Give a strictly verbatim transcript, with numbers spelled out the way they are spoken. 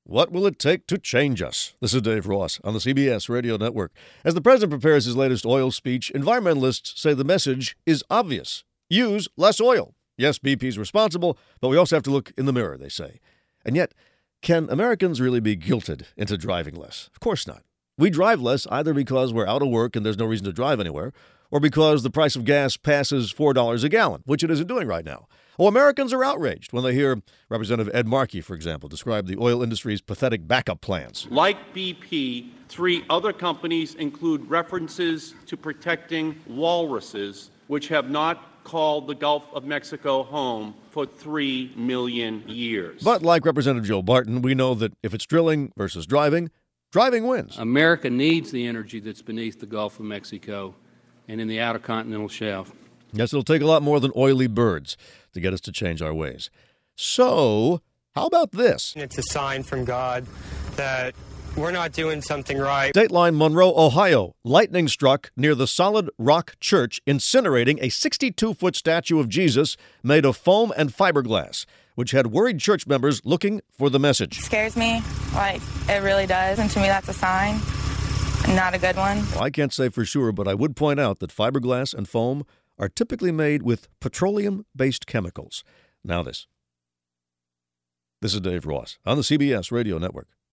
What will it take to change us? This is Dave Ross on the C B S Radio Network. As the president prepares his latest oil speech, environmentalists say the message is obvious. Use less oil. Yes, B P's responsible, but we also have to look in the mirror, they say. And yet, can Americans really be guilted into driving less? Of course not. We drive less either because we're out of work and there's no reason to drive anywhere, or because the price of gas passes four dollars a gallon, which it isn't doing right now. Oh, Americans are outraged when they hear Representative Ed Markey, for example, describe the oil industry's pathetic backup plans. Like B P, three other companies include references to protecting walruses, which have not called the Gulf of Mexico home for three million years. But like Representative Joe Barton, we know that if it's drilling versus driving, driving wins. America needs the energy that's beneath the Gulf of Mexico and in the Outer Continental Shelf. Yes, it'll take a lot more than oily birds to get us to change our ways. So, how about this? It's a sign from God that we're not doing something right. Dateline Monroe, Ohio. Lightning struck near the Solid Rock Church, incinerating a sixty-two-foot statue of Jesus made of foam and fiberglass, which had worried church members looking for the message. It scares me, like it really does, and to me that's a sign, not a good one. Well, I can't say for sure, but I would point out that fiberglass and foam are typically made with petroleum-based chemicals. Now this. This is Dave Ross on the C B S Radio Network.